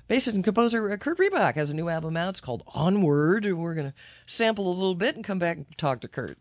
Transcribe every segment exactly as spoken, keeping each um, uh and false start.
Bassist and composer uh, Kurt Reebok has a new album out. It's called Onward. We're going to sample a little bit and come back and talk to Kurt.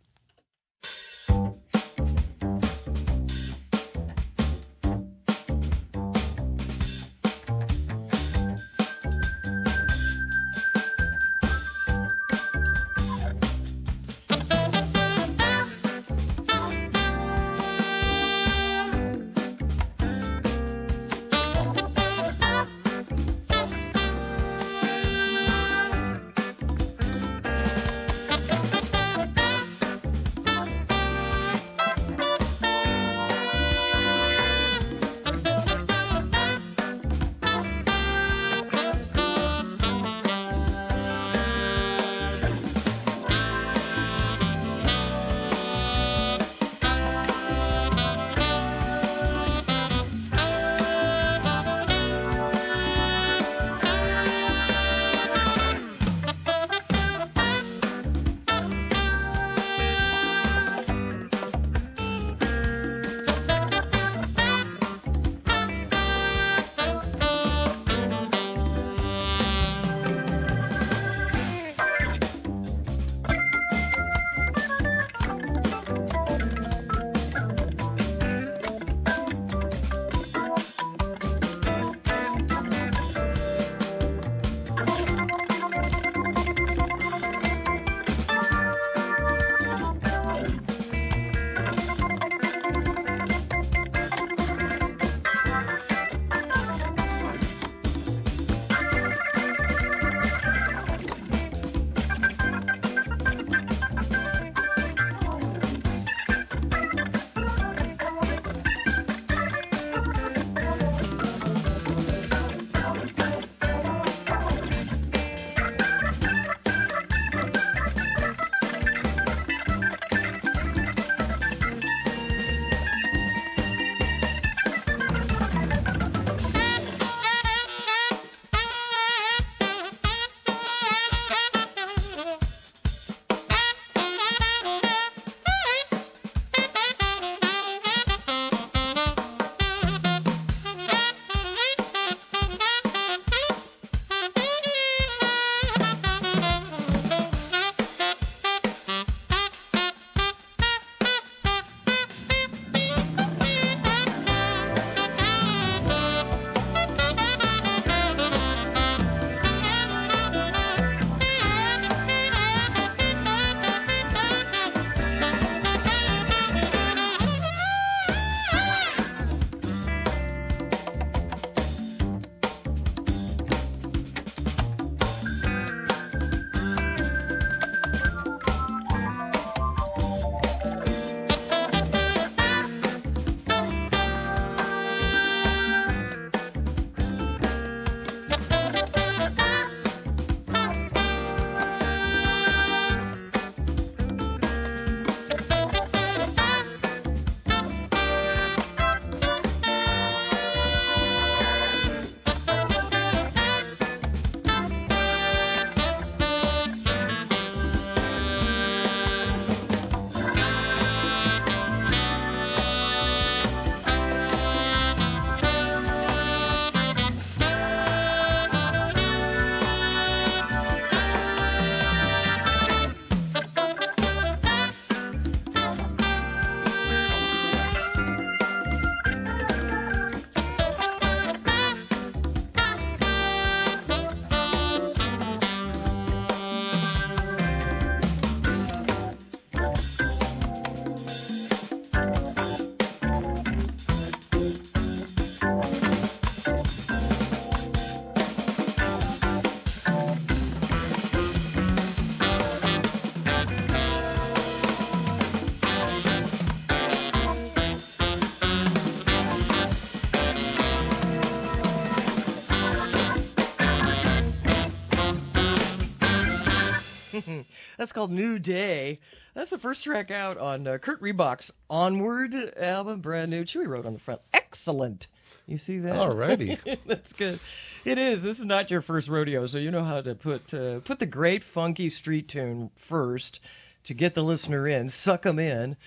That's called New Day. That's the first track out on uh, Kurt Reebok's Onward album, brand new. Chewy wrote on the front, excellent. You see that? All righty. That's good. It is. This is not your first rodeo, so you know how to put uh, put the great funky street tune first to get the listener in, suck them in.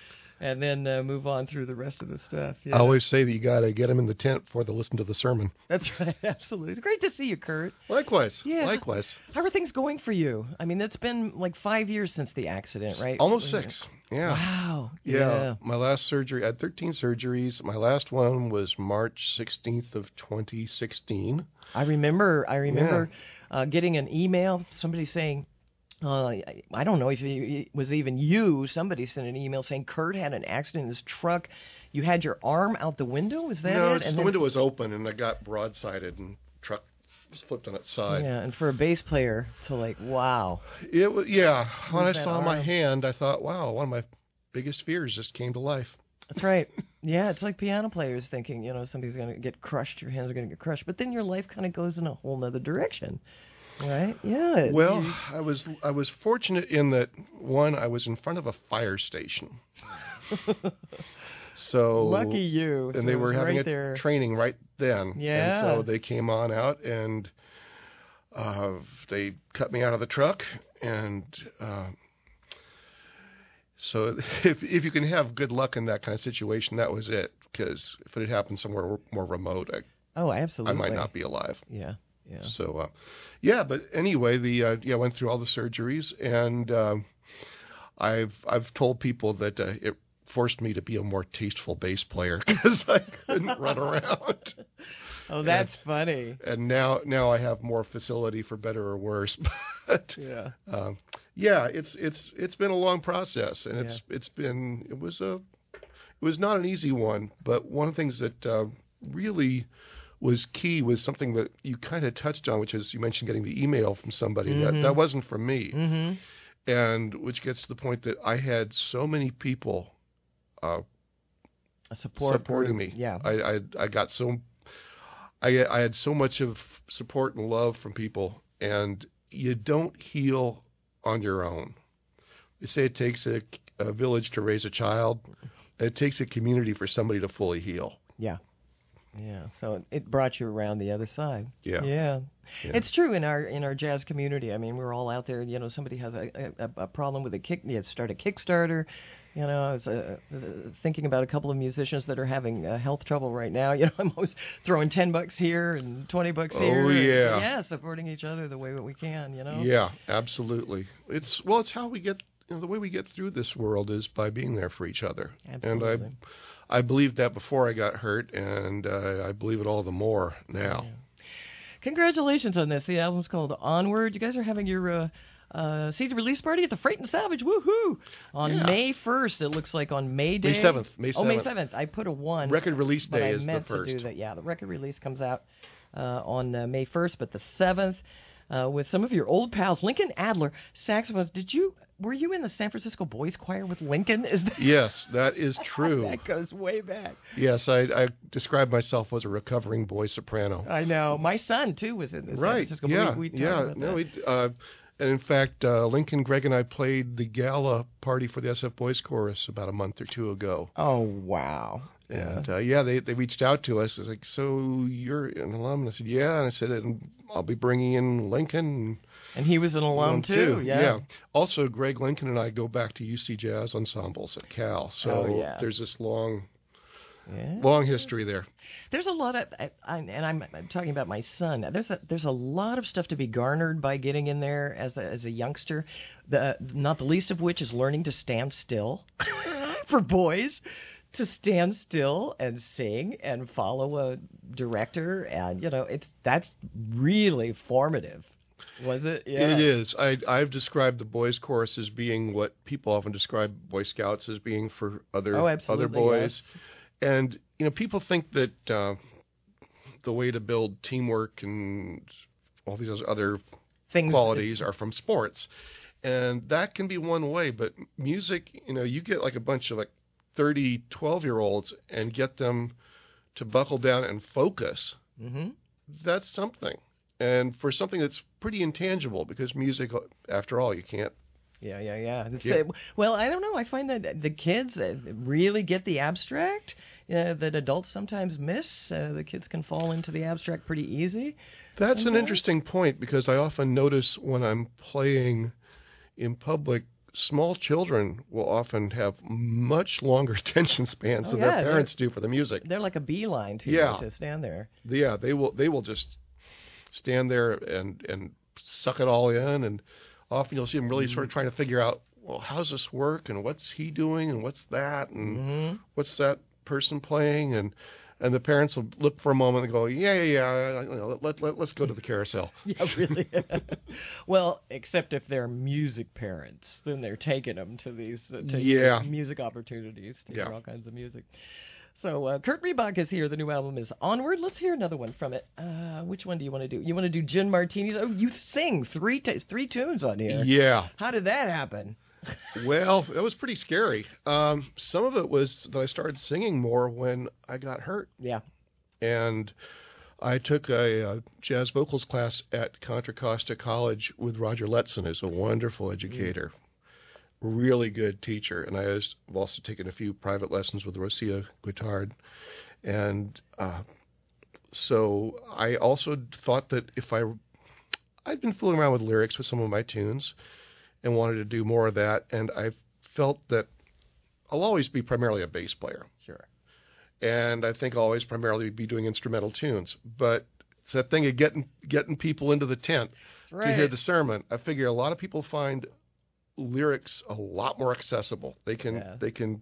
and then uh, move on through the rest of the stuff. Yeah. I always say that you got to get them in the tent before they listen to the sermon. That's right, absolutely. It's great to see you, Kurt. Likewise. Yeah. Likewise. How are things going for you? I mean, it's been like five years since the accident, right? Almost six. Yeah. Wow. Yeah. yeah. My last surgery, I had thirteen surgeries. My last one was March sixteenth of twenty sixteen. I remember, I remember yeah. uh, getting an email, somebody saying, Uh, I don't know if it was even you. Somebody sent an email saying Kurt had an accident in his truck. You had your arm out the window. Is that no, it? No, and the then, window was open, and I got broadsided, and the truck was flipped on its side. Yeah, and for a bass player to like, wow. It was, yeah. When I saw arm. my hand, I thought, wow, one of my biggest fears just came to life. That's right. Yeah, it's like piano players thinking, you know, somebody's going to get crushed, your hands are going to get crushed. But then your life kind of goes in a whole nother direction. Right. Yeah. Well, you... I was I was fortunate in that one I was in front of a fire station. So lucky you. And so they were having right a there. training right then. Yeah. And so they came on out and uh, they cut me out of the truck. And uh, so if if you can have good luck in that kind of situation, that was it. Because if it had happened somewhere more remote, I, oh, absolutely, I might not be alive. Yeah. Yeah. So, uh, yeah, but anyway, the uh, yeah, I went through all the surgeries, and um, I've I've told people that uh, it forced me to be a more tasteful bass player because I couldn't run around. Oh, that's and, funny. And now now I have more facility for better or worse. But yeah, um, yeah, it's it's it's been a long process, and it's yeah. it's been it was a it was not an easy one, but one of the things that uh, really was key was something that you kind of touched on, which is you mentioned getting the email from somebody. Mm-hmm. That that wasn't from me. Mm-hmm. And which gets to the point that I had so many people uh, A support supporting group. me. Yeah. I, I I got so I I had so much of support and love from people, and you don't heal on your own. They say it takes a, a village to raise a child. It takes a community for somebody to fully heal. Yeah. Yeah, so it brought you around the other side. Yeah. yeah, yeah. It's true in our in our jazz community. I mean, we're all out there. You know, somebody has a a, a problem with a kick. You start a Kickstarter. You know, I was uh, uh, thinking about a couple of musicians that are having uh, health trouble right now. You know, I'm always throwing ten bucks here and twenty bucks here. Oh yeah, and, yeah, supporting each other the way that we can. You know. Yeah, absolutely. It's well, it's how we get. You know, the way we get through this world is by being there for each other. Absolutely. And I. I believed that before I got hurt, and uh, I believe it all the more now. Yeah. Congratulations on this. The album's called Onward. You guys are having your uh, uh, C D release party at the Freight and Salvage. Woohoo! On yeah. May first, it looks like on May Day. May seventh. May seventh. Oh, May seventh. I put a one. Record release but day I is meant the first. To do that. Yeah, the record release comes out uh, on uh, May first, but the seventh. Uh, with some of your old pals, Lincoln Adler, saxophonist. Did you were you in the San Francisco Boys Choir with Lincoln? Is that yes, that is true. That goes way back. Yes, I, I describe myself as a recovering boy soprano. I know. My son too was in the right. San Francisco. Yeah, we, we yeah. about No, that. we, uh, and in fact, uh, Lincoln, Greg, and I played the gala party for the S F Boys Chorus about a month or two ago. Oh wow. And yeah, uh, yeah they, they reached out to us. It was like, so you're an alum? And I said, yeah. And I said, and I'll be bringing in Lincoln. And he was an alum, too. too. Yeah. yeah. Also, Greg Lincoln and I go back to U C Jazz Ensembles at Cal. So oh, yeah. there's this long, yeah. long history there. There's a lot of, I, I, and I'm, I'm talking about my son. There's a there's a lot of stuff to be garnered by getting in there as a, as a youngster. The not the least of which is learning to stand still for boys. To stand still and sing and follow a director, and you know, it's that's really formative. Was it? Yeah. It is. I, I've described the boys' chorus as being what people often describe Boy Scouts as being for other oh, other boys. Yes. And you know, people think that uh, the way to build teamwork and all these other Things qualities are from sports, and that can be one way. But music, you know, you get like a bunch of like thirty twelve-year-olds and get them to buckle down and focus. Mm-hmm. That's something. And for something that's pretty intangible, because music, after all, you can't. Yeah, yeah, yeah. It's, Yeah. uh, well, I don't know. I find that the kids uh, really get the abstract uh, that adults sometimes miss. Uh, the kids can fall into the abstract pretty easy. That's an Mhm. interesting point, because I often notice when I'm playing in public small children will often have much longer attention spans Oh, than yeah, their parents do for the music. They're like a beeline to Yeah. to stand there. Yeah, they will they will just stand there and and suck it all in, and often you'll see them really sort of trying to figure out, well, how's this work, and what's he doing, and what's that, and Mm-hmm. what's that person playing, and and the parents will look for a moment and go, yeah, yeah, yeah, you know, let, let, let's go to the carousel. Yeah, really. Well, except if they're music parents, then they're taking them to these uh, to Yeah. music opportunities to Yeah. hear all kinds of music. So uh, Kurt Reebok is here. The new album is Onward. Let's hear another one from it. Uh, which one do you want to do? You want to do Gin Martinis? Oh, you sing three t- three tunes on here. Yeah. How did that happen? Well, it was pretty scary. Um, some of it was that I started singing more when I got hurt. Yeah. And I took a, uh jazz vocals class at Contra Costa College with Roger Letson, who's a wonderful educator, really good teacher. And I was, I've also taken a few private lessons with Rosia Guittard. And uh, so I also thought that if I, I'd been fooling around with lyrics with some of my tunes and wanted to do more of that. And I felt that I'll always be primarily a bass player. Sure. And I think I'll always primarily be doing instrumental tunes. But it's that thing of getting getting people into the tent Right. to hear the sermon. I figure a lot of people find lyrics a lot more accessible. They can Yeah. they can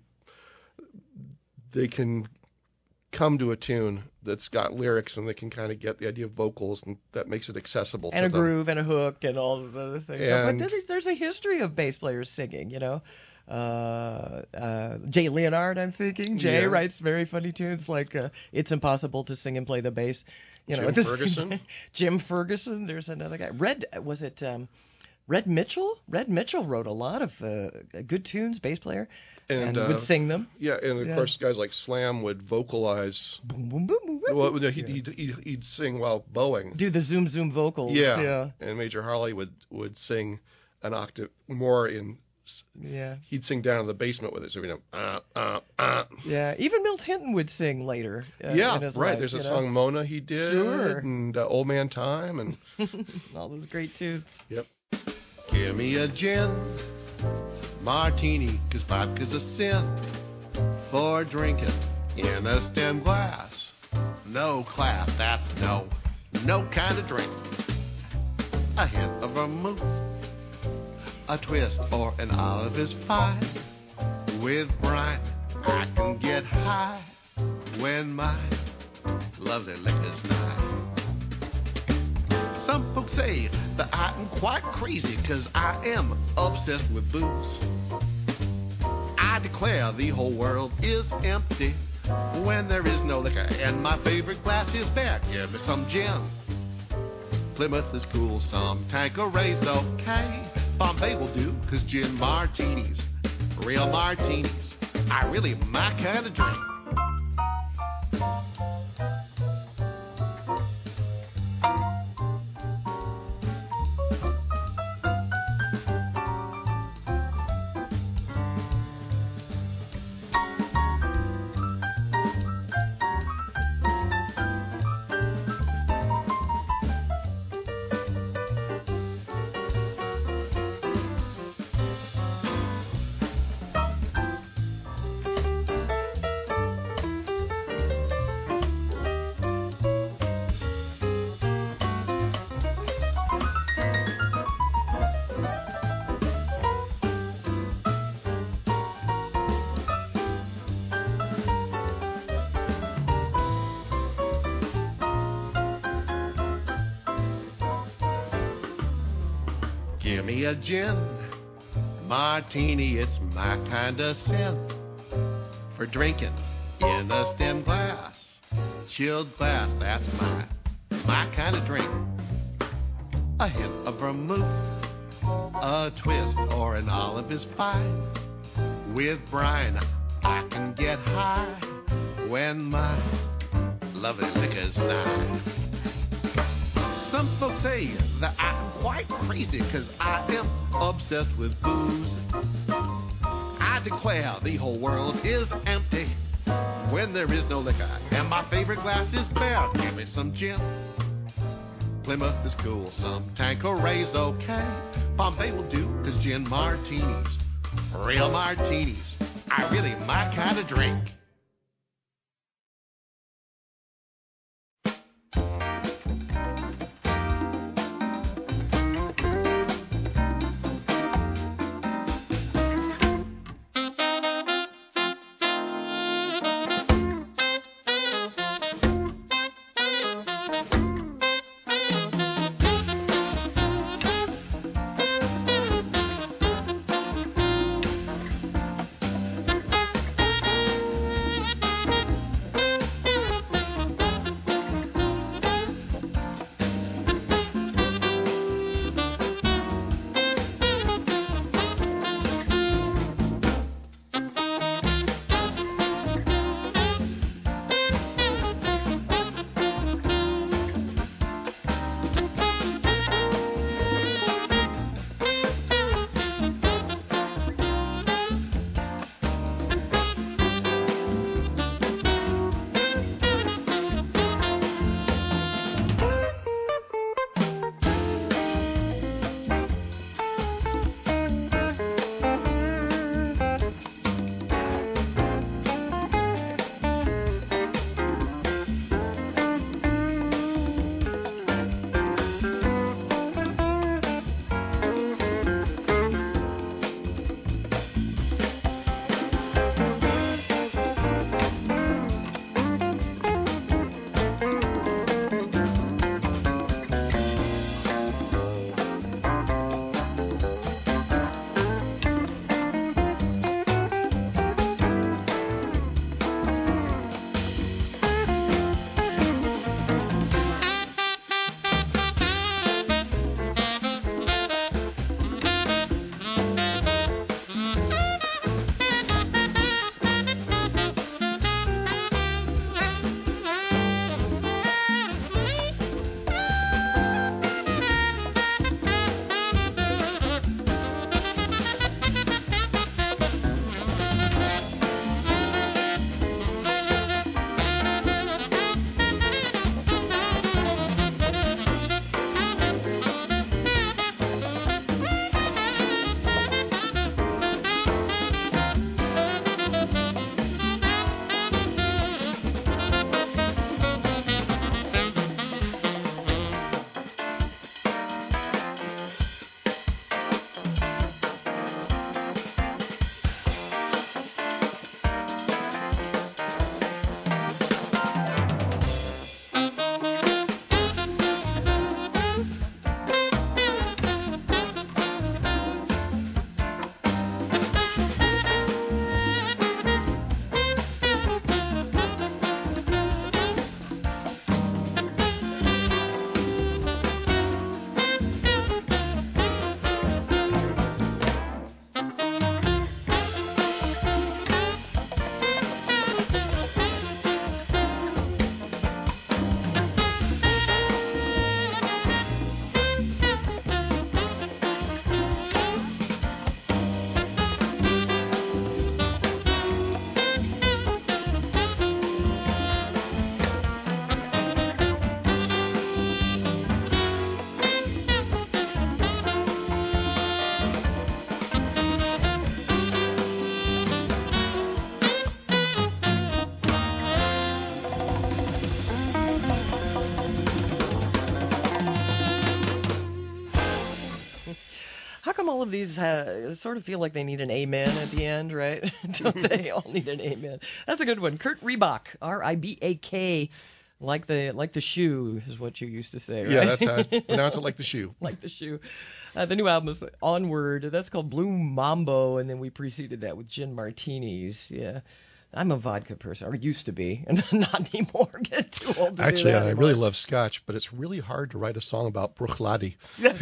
they can come to a tune that's got lyrics, and they can kind of get the idea of vocals, and that makes it accessible And to a them. groove and a hook and all of the other things. And- but there's, there's a history of bass players singing, you know. Uh, uh, Jay Leonard, I'm thinking. Jay Yeah. writes very funny tunes like uh, It's Impossible to Sing and Play the Bass. You know, Jim this- Ferguson? Jim Ferguson. There's another guy. Red, was it um, Red Mitchell? Red Mitchell wrote a lot of uh, good tunes, bass player, and, And, uh, would sing them. Yeah, and of Yeah. course, guys like Slam would vocalize. Boom, boom, boom, boom, boom. Well, no, he'd, Yeah. he'd, he'd, he'd sing while bowing. Do the zoom zoom vocals. Yeah. Yeah. And Major Harley would, would sing an octave more in. Yeah. He'd sing down in the basement with it, so you know, uh, uh, uh. Yeah. Even Milt Hinton would sing later. Uh, Yeah, in his right. life, There's a you know? song Mona he did, Sure. and uh, Old Man Time, and All those great tunes. yep. Give me a gin martini, 'cause vodka's a sin for drinking in a stem glass. No class, that's no, no kind of drink. A hint of vermouth, a twist, or an olive is fine. With brine, I can get high when my lovely liquor's nigh. Some folks say that I am quite crazy, 'cause I am obsessed with booze. I declare the whole world is empty when there is no liquor, and my favorite glass is bare. Give me some gin. Plymouth is cool, some Tanqueray's okay. Bombay will do, 'cause gin martinis, real martinis, are really my kind of drink. Give me a gin martini, it's my kind of sin for drinking in a stem glass. Chilled glass, that's my, my kind of drink. A hint of vermouth, a twist, or an olive is fine. With brine, I can get high when my lovely liquor's nigh. Some folks say that I'm quite crazy, 'cause I am obsessed with booze. I declare the whole world is empty when there is no liquor, and my favorite glass is bare. Give me some gin. Plymouth is cool. Some Tanqueray's okay. Bombay will do, cause gin martinis, real martinis, are really my kind of drink. all of these ha- sort of feel like they need an amen at the end, right? Don't they all need an amen? That's a good one. Kurt Riebach, R I B A K, like the like the shoe is what you used to say, right? Yeah, that's how I pronounce it, like the shoe. Like the shoe. Uh, the new album is Onward. That's called Blue Mambo, and then we preceded that with Gin Martinis. Yeah. I'm a vodka person, or used to be, and not anymore. Get too old to Actually, do that I anymore. really love Scotch, but it's really hard to write a song about Bruichladdich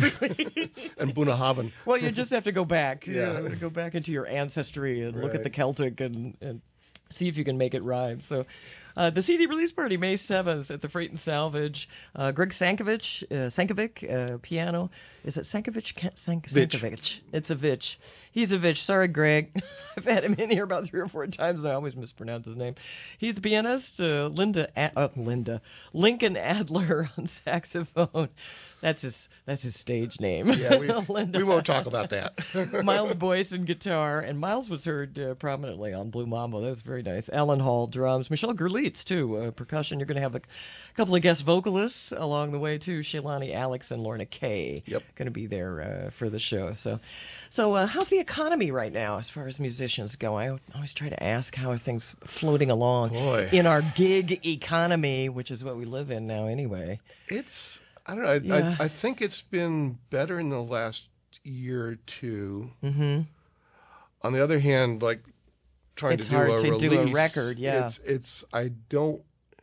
and Bunnahabhain. Well, you just have to go back. Yeah. You know, go back into your ancestry and look Right. at the Celtic and, and see if you can make it rhyme. So, uh, the C D release party, May seventh at the Freight and Salvage. Uh, Greg Sankovic, uh, Sankovic, uh, piano. Is it Sankovic? Sank- Vich. Sankovic. It's a Vich. Hezevich. Sorry, Greg. I've had him in here about three or four times. I always mispronounce his name. He's the pianist. Uh, Linda, Ad- uh, Linda, Lincoln Adler on saxophone. That's his. That's his stage name. Yeah, we, Linda we won't talk about that. Miles Boyce and guitar, and Miles was heard uh, prominently on Blue Mambo. That was very nice. Alan Hall drums. Michelle Gerlitz too, uh, percussion. You're going to have a couple of guest vocalists along the way too. Shailani Alex and Lorna Kay. Yep. Going to be there uh, for the show. So, so uh, how's the economy right now as far as musicians go? I always try to ask how are things floating along Boy. in our gig economy, which is what we live in now anyway. It's I don't know. I, Yeah. I, I think it's been better in the last year or two. Mm-hmm. On the other hand, like trying It's to do hard a to release, do a record, yeah. It's it's I don't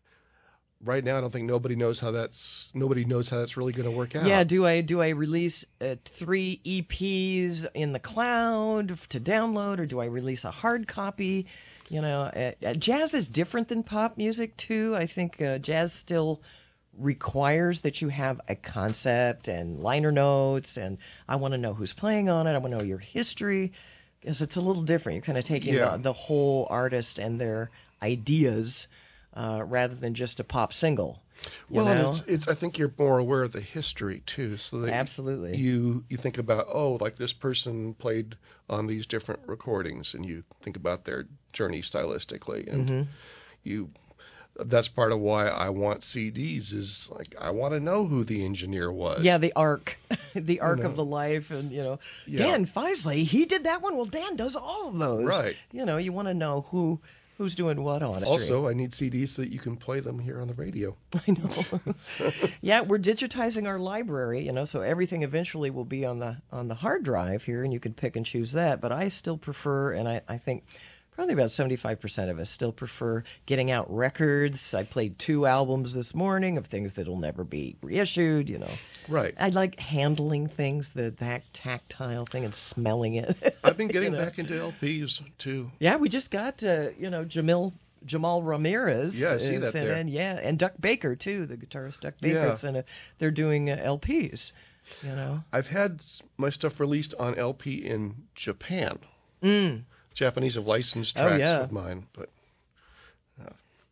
right now. I don't think nobody knows how that's nobody knows how that's really going to work out. Yeah, do I do I release uh, three E Ps in the cloud to download, or do I release a hard copy? You know, uh, uh, jazz is different than pop music too. I think uh, jazz still requires that you have a concept and liner notes, and I want to know who's playing on it. I want to know your history, because it's a little different. You're kind of taking Yeah. the, the whole artist and their ideas uh, rather than just a pop single. You Well, know? and it's, it's I think you're more aware of the history too, so that Absolutely. you you think about oh, like this person played on these different recordings, and you think about their journey stylistically, and Mm-hmm. you. That's part of why I want C Ds. Is like I want to know who the engineer was. Yeah, the arc, the arc know. of the life, and you know, Yeah. Dan Feisley, he did that one. Well, Dan does all of those. Right. You know, you want to know who who's doing what on it. Also, I need C Ds so that you can play them here on the radio. I know. Yeah, we're digitizing our library, you know, so everything eventually will be on the on the hard drive here, and you can pick and choose that. But I still prefer, and I, I think probably about seventy-five percent of us still prefer getting out records. I played two albums this morning of things that'll never be reissued, you know. Right. I like handling things, the that tactile thing, and smelling it. I've been getting You know. back into L Ps too. Yeah, we just got, uh, you know, Jamil Jamal Ramirez. Yeah, I see is that in, there. and yeah, and Duck Baker too, the guitarist Duck Baker. Yeah. And they're doing uh, L Ps. You know. I've had s- my stuff released on L P in Japan. Mm. Japanese have licensed Oh, tracks yeah. with mine, but uh,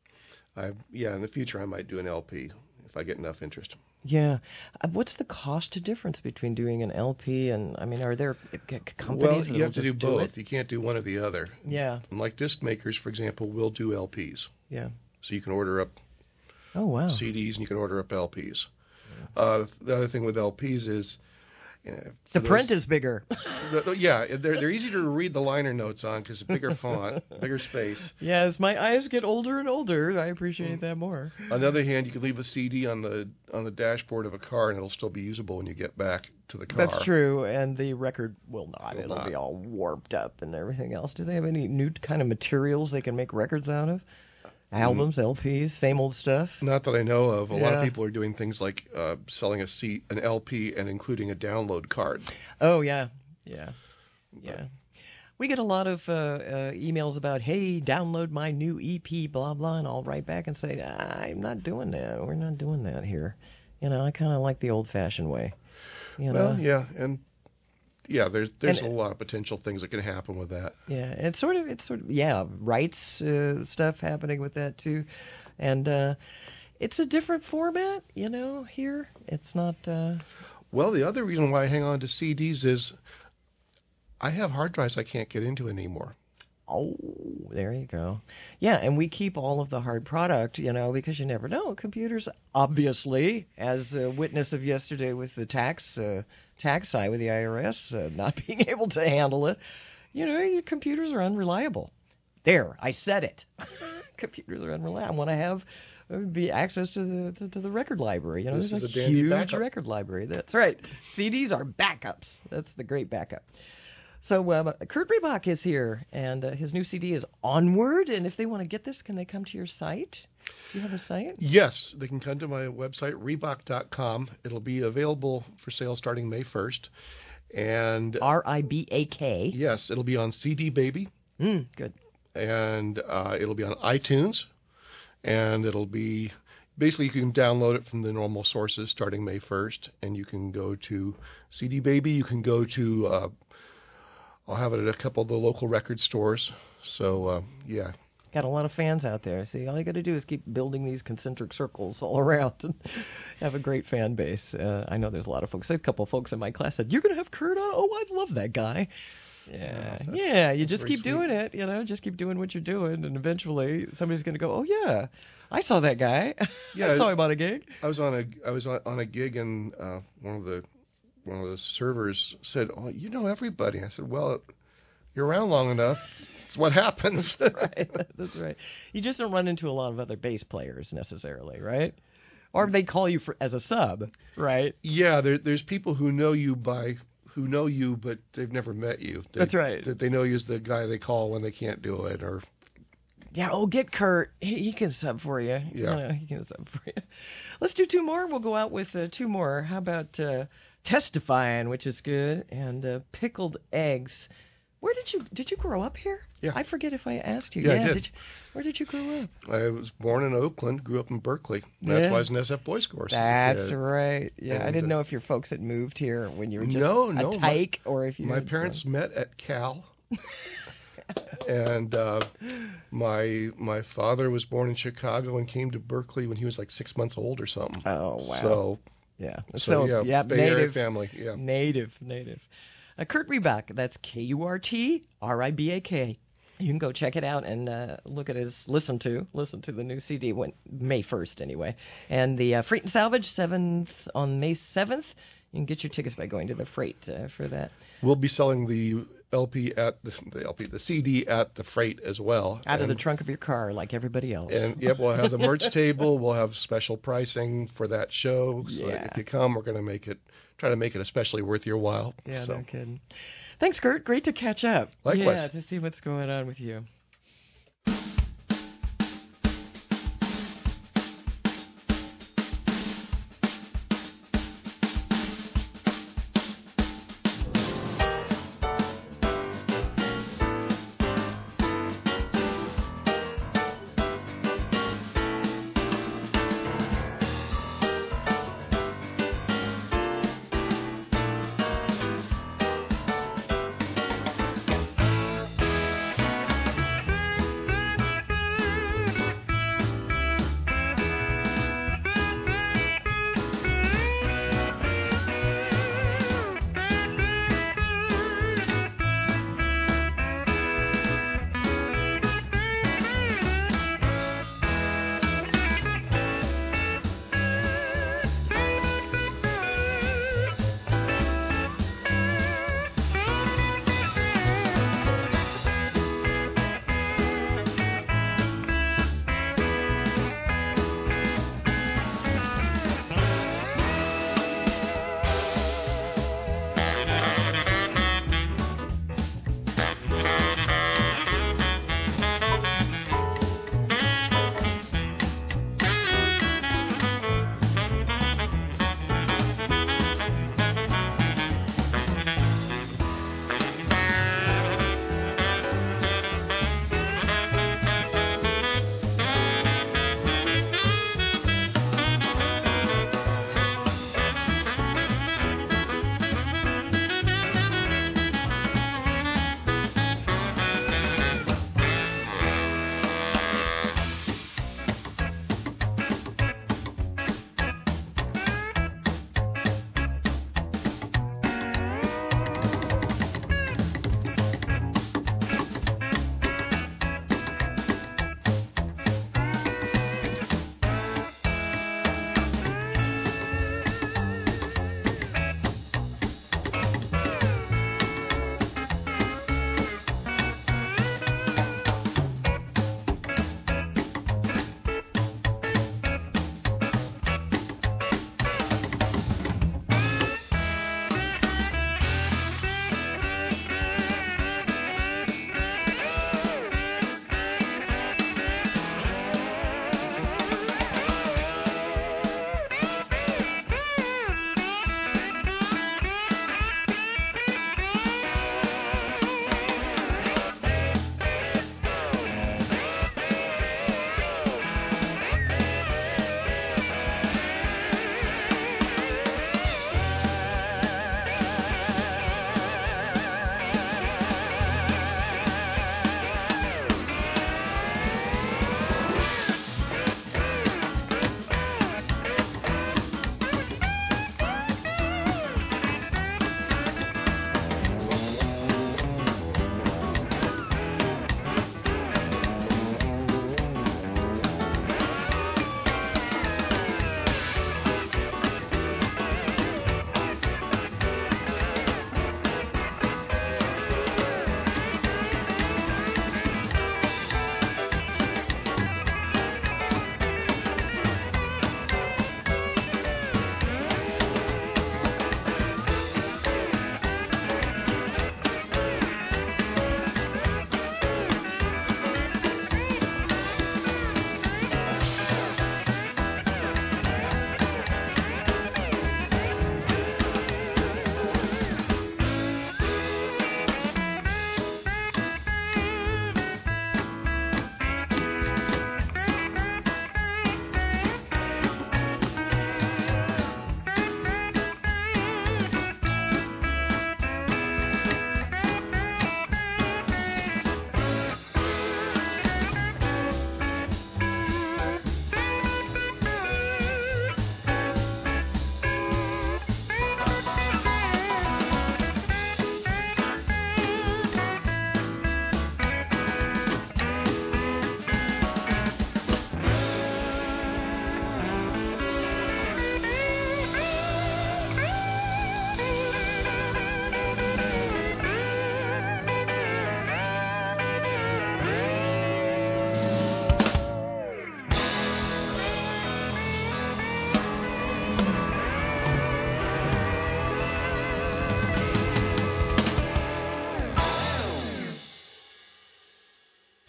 I yeah, in the future I might do an L P if I get enough interest. Yeah. Uh, what's the cost difference between doing an L P and I mean, are there c- c- companies Well, that you have to do just both. it? You can't do one or the other. Yeah. And like disc makers, for example, will do L Ps, Yeah. so you can order up Oh wow. C Ds and you can order up L Ps. Uh, the other thing with L Ps is you know, The for print those- is bigger. the, the- yeah, they're they're easy to read the liner notes on because it's bigger font, bigger space. Yeah, as my eyes get older and older, I appreciate that more. On the other hand, you can leave a C D on the on the dashboard of a car and it'll still be usable when you get back to the car. That's true, and the record will not. Will It'll not. be all warped up and everything else. Do they have any new kind of materials they can make records out of? Albums, L Ps, same old stuff? Not that I know of. A lot of Yeah. people are doing things like uh, selling a C, an L P and including a download card. Oh, yeah. Yeah. Yeah. We get a lot of uh, uh, emails about, hey, download my new E P, blah, blah, and I'll write back and say, I'm not doing that. We're not doing that here. You know, I kind of like the old-fashioned way. You know? Well, yeah, and yeah, there's there's And- a lot of potential things that can happen with that. Yeah, it's sort of, it's sort of, yeah, rights uh, stuff happening with that too, and uh, it's a different format, you know. Here, it's not. Uh, Well, the other reason why I hang on to C Ds is I have hard drives I can't get into anymore. oh, there you go. Yeah, and we keep all of the hard product, you know, because you never know. Computers, obviously, as a witness of yesterday with the tax uh, tax side with the I R S uh, not being able to handle it, you know, your computers are unreliable. There, I said it. Computers are unreliable. I want to have uh, be access to the to, to the record library. You know, This there's is a, a dandy huge backup. record library. That's right. C Ds are backups. That's the great backup. So uh, Kurt Reebok is here, and uh, his new C D is Onward. And if they want to get this, can they come to your site? Do you have a site? Yes, they can come to my website, Reebok dot com. It'll be available for sale starting May first. And R I B A K. yes, it'll be on C D Baby, Mm, good. and uh, it'll be on iTunes, and it'll be basically you can download it from the normal sources starting May first, and you can go to C D Baby. You can go to uh, I'll have it at a couple of the local record stores. So uh, yeah. Got a lot of fans out there. See, all you got to do is keep building these concentric circles all around and have a great fan base. Uh, I know there's a lot of folks. A couple of folks in my class said, "You're going to have Kurt on? Oh, I love that guy." Yeah, Oh, yeah. You just very keep sweet. doing it. You know, just keep doing what you're doing, and eventually somebody's going to go, "Oh yeah, I saw that guy. Yeah, I saw him on a gig." I was on a I was on, on a gig, and uh, one of the one of the servers said, "Oh, you know everybody." I said, "Well, you're around long enough. It's what happens." Right, that's right. You just don't run into a lot of other bass players necessarily, right? Or they call you for as a sub, right? Yeah, there, there's people who know you by who know you, but they've never met you. They, That's right. That they know you as the guy they call when they can't do it, or Yeah, oh, get Kurt. He, he can sub for you. Yeah. You know, he can sub for you. Let's do two more. We'll go out with uh, two more. How about uh, Testifying, which is good, and uh, Pickled Eggs. Where did you did you grow up here? Yeah. I forget if I asked you. Yeah, I did. you, where did you grow up? I was born in Oakland, grew up in Berkeley. That's Yeah. why I was an S F Boys course. That's Yeah. right. Yeah, I and, didn't uh, know if your folks had moved here when you were just No, a no, my- tyke, or if you. My had- parents met at Cal, and uh, my my father was born in Chicago and came to Berkeley when he was like six months old or something. Oh wow. So, yeah. so, yeah, yep, Bay Area native. family. Yeah. Native, native. Uh, Kurt Riebach, that's K U R T R I B A K. You can go check it out and uh, look at his, listen to, listen to the new C D, when, May first anyway. And the uh, Freight and Salvage, seventh, on May seventh. You can get your tickets by going to the Freight uh, for that. We'll be selling the L P at the, the L P, the C D at the Freight as well. Out of and, the trunk of your car, like everybody else. And yeah, we'll have the merch table. We'll have special pricing for that show. So Yeah. if you come, we're going to make it, try to make it especially worth your while. Yeah, so. no kidding. Thanks, Kurt. Great to catch up. Likewise. Yeah, to see what's going on with you.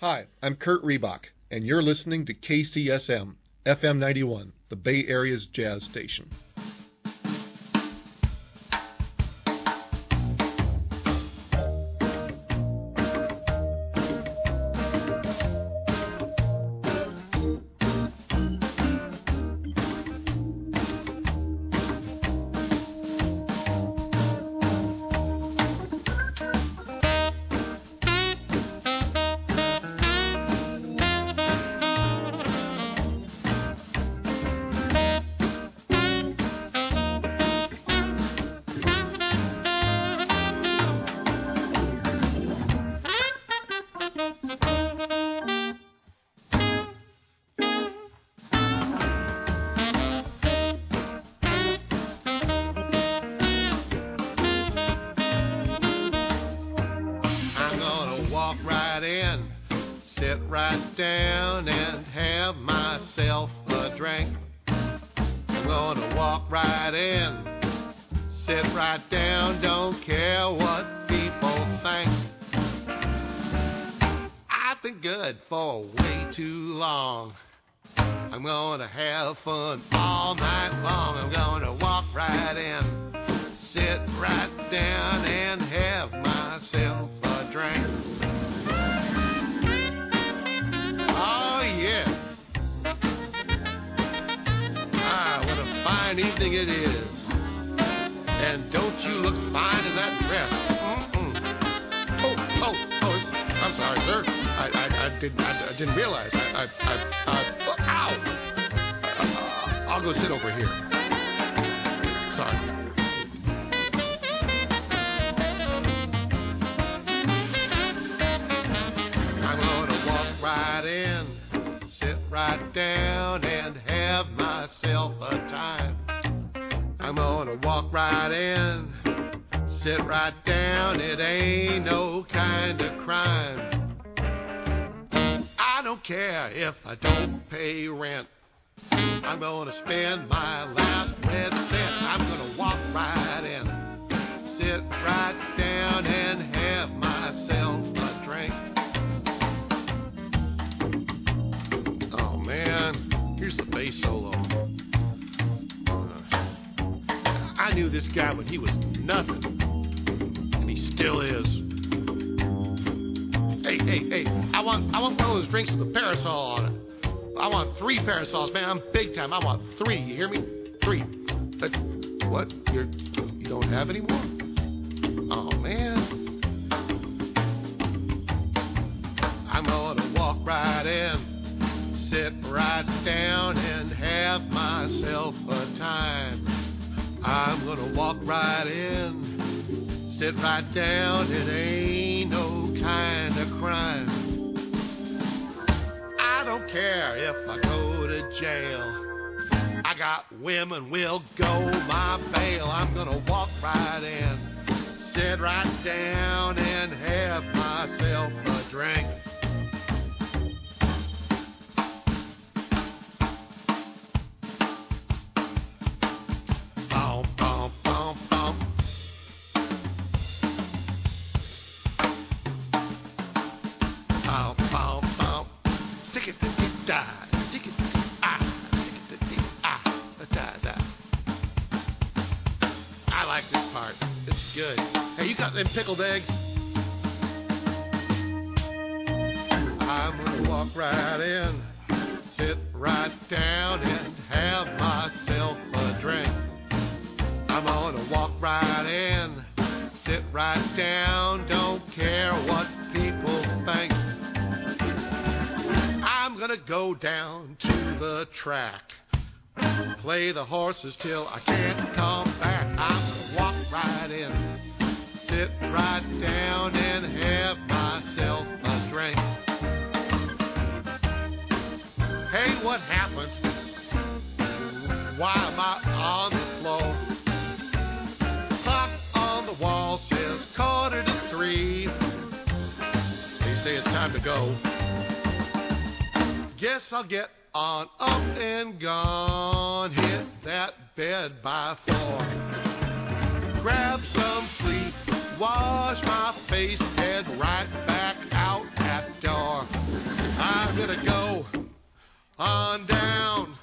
Hi, I'm Kurt Reebok, and you're listening to K C S M, F M ninety-one, the Bay Area's jazz station. Parasols, man, I'm big time. I want three. You hear me? Three. But what? You're you don't have any more? Oh man. I'm gonna walk right in, sit right down, and have myself a time. I'm gonna walk right in, sit right down. It ain't no kind of crime. I don't care if I go to jail. I got women will go my bail. I'm gonna walk right in, sit right down, and have myself a drink. Bum, bum, bum, bum. Bum, bum, bum. Stick it, stick it, die. Good. Hey, you got them pickled eggs? I'm gonna walk right in, sit right down, and have myself a drink. I'm gonna walk right in, sit right down, don't care what people think. I'm gonna go down to the track, play the horses till I can't come back. I'm gonna walk right in, sit right down, and have myself a drink. Hey, what happened? Why am I on the floor? Clock on the wall says quarter to three. They say it's time to go. Guess I'll get on up and gone, hit that bed by four. Grab some sleep, wash my face, head right back out that door. on down